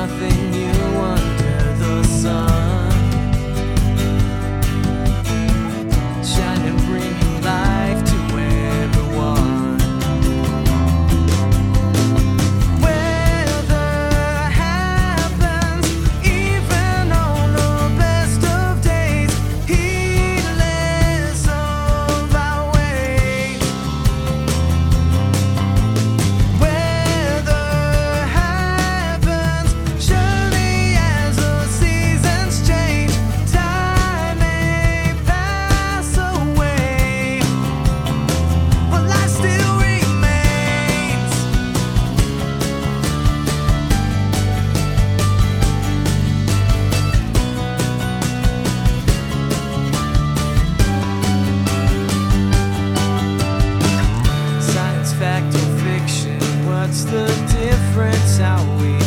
nothing new under the sun, shining, bringing life to everyone. Weather happens even on the best of days, heedless of our ways. Weather happens surely as the seasons change. Time may pass away, but life still remains. Science, fact, or fiction, what's the difference? How we